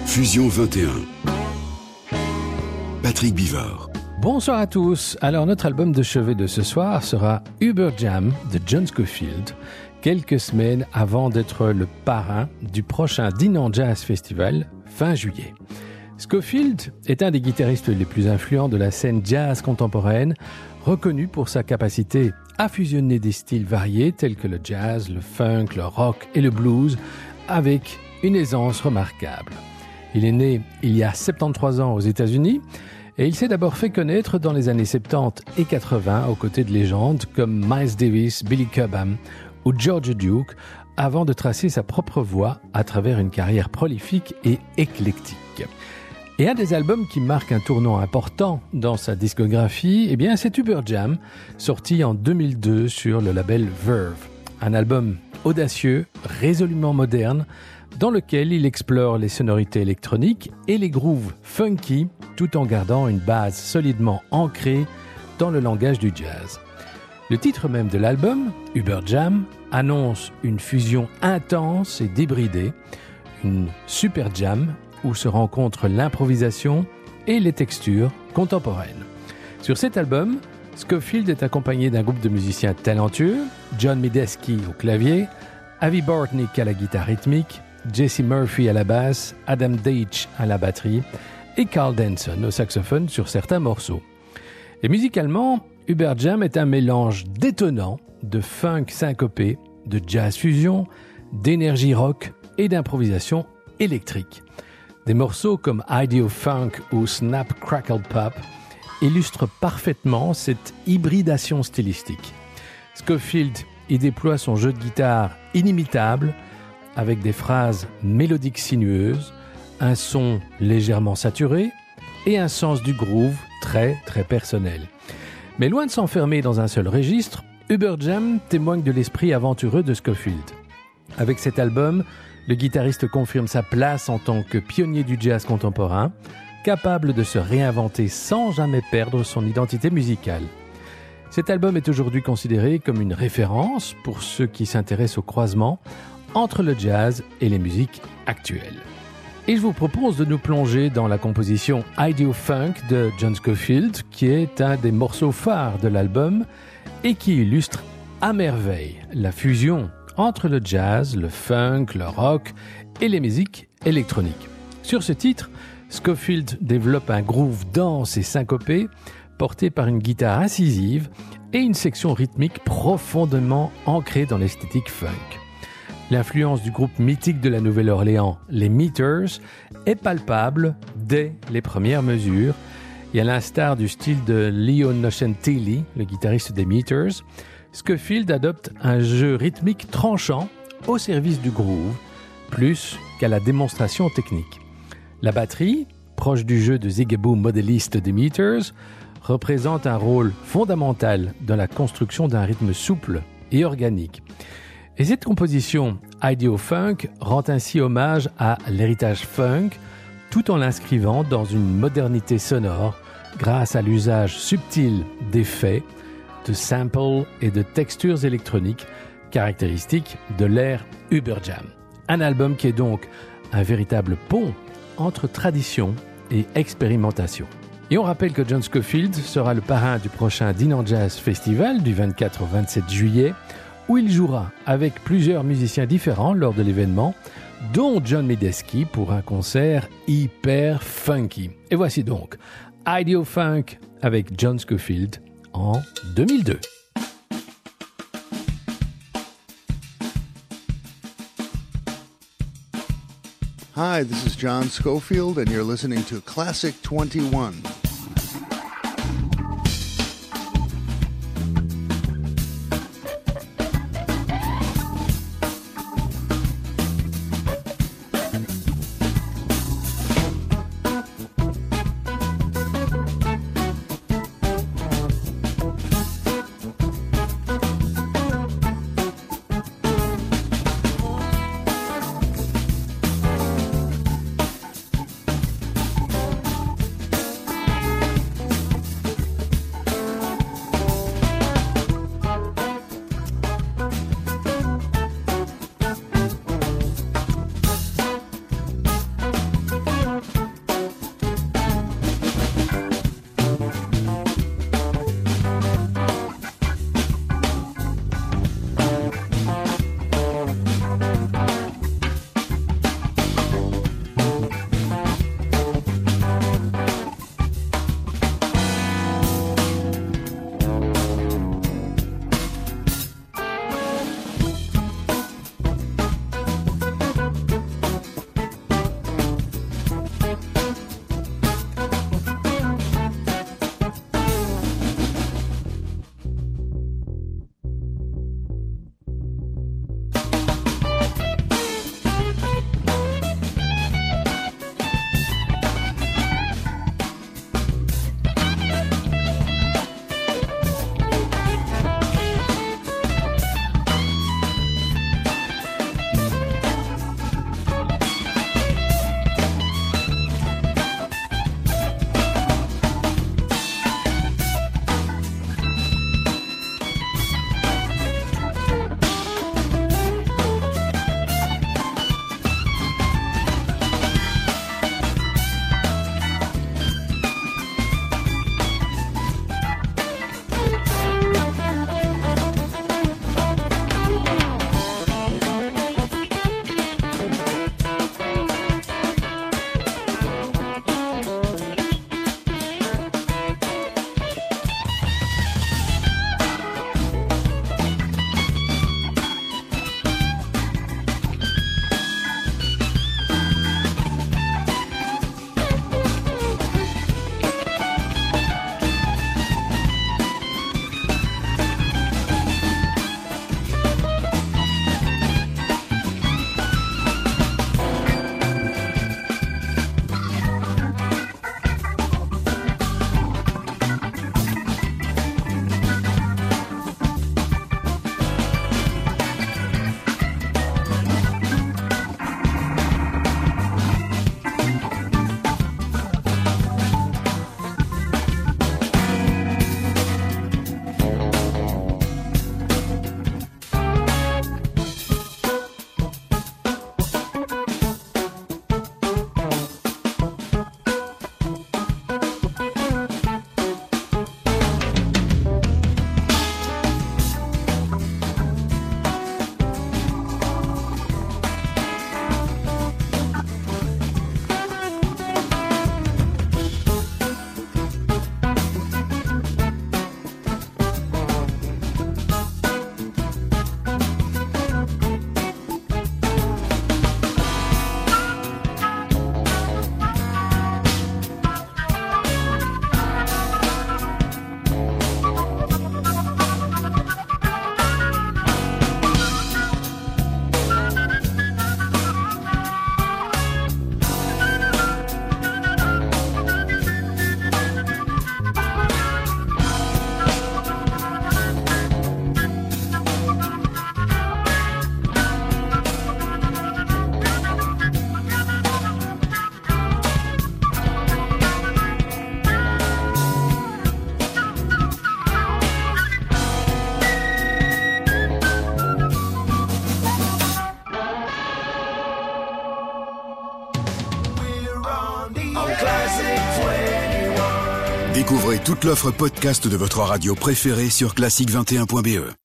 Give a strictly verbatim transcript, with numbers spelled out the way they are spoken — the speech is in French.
Fusion vingt et un. Patrick Bivard. Bonsoir à tous. Alors notre album de chevet de ce soir sera Uber Jam de John Scofield, quelques semaines avant d'être le parrain du prochain Dinan Jazz Festival fin juillet. Scofield est un des guitaristes les plus influents de la scène jazz contemporaine, reconnu pour sa capacité à fusionner des styles variés tels que le jazz, le funk, le rock et le blues avec une aisance remarquable. Il est né il y a soixante-treize ans aux États-Unis et il s'est d'abord fait connaître dans les années soixante-dix et quatre-vingts aux côtés de légendes comme Miles Davis, Billy Cobham ou George Duke avant de tracer sa propre voie à travers une carrière prolifique et éclectique. Et un des albums qui marque un tournant important dans sa discographie, eh bien, c'est Uber Jam, sorti en deux mille deux sur le label Verve. Un album audacieux, résolument moderne, dans lequel il explore les sonorités électroniques et les grooves funky, tout en gardant une base solidement ancrée dans le langage du jazz. Le titre même de l'album, Uber Jam, annonce une fusion intense et débridée, une super jam où se rencontrent l'improvisation et les textures contemporaines. Sur cet album, Scofield est accompagné d'un groupe de musiciens talentueux, John Medeski au clavier, Avi Bortnick à la guitare rythmique, Jesse Murphy à la basse, Adam Deitch à la batterie et Carl Denson au saxophone sur certains morceaux. Et musicalement, Uber Jam est un mélange détonnant de funk syncopé, de jazz fusion, d'énergie rock et d'improvisation électrique. Des morceaux comme Ideo Funk ou Snap Crackle Pop illustrent parfaitement cette hybridation stylistique. Scofield y déploie son jeu de guitare inimitable avec des phrases mélodiques sinueuses, un son légèrement saturé et un sens du groove très très personnel. Mais loin de s'enfermer dans un seul registre, Uber Jam témoigne de l'esprit aventureux de Scofield. Avec cet album, le guitariste confirme sa place en tant que pionnier du jazz contemporain, capable de se réinventer sans jamais perdre son identité musicale. Cet album est aujourd'hui considéré comme une référence pour ceux qui s'intéressent au croisement entre le jazz et les musiques actuelles. Et je vous propose de nous plonger dans la composition Ideo Funk de John Scofield, qui est un des morceaux phares de l'album et qui illustre à merveille la fusion entre le jazz, le funk, le rock et les musiques électroniques. Sur ce titre, Scofield développe un groove dense et syncopé, porté par une guitare incisive et une section rythmique profondément ancrée dans l'esthétique funk. L'influence du groupe mythique de la Nouvelle-Orléans, les Meters, est palpable dès les premières mesures, et à l'instar du style de Leo Nochentilli, le guitariste des Meters, Scofield adopte un jeu rythmique tranchant au service du groove, plus qu'à la démonstration technique. La batterie, proche du jeu de zigaboo modéliste des Meters, représente un rôle fondamental dans la construction d'un rythme souple et organique. Et cette composition Ideo Funk rend ainsi hommage à l'héritage funk, tout en l'inscrivant dans une modernité sonore grâce à l'usage subtil d'effets, de samples et de textures électroniques caractéristiques de l'ère Uber Jam. Un album qui est donc un véritable pont entre tradition et expérimentation. Et on rappelle que John Scofield sera le parrain du prochain Dinan Jazz Festival du vingt-quatre au vingt-sept juillet, où il jouera avec plusieurs musiciens différents lors de l'événement, dont John Medeski pour un concert hyper funky. Et voici donc Ideo Funk avec John Scofield en deux mille deux. Hi, this is John Scofield, and you're listening to Classic twenty-one. Découvrez toute l'offre podcast de votre radio préférée sur classique vingt et un point b e.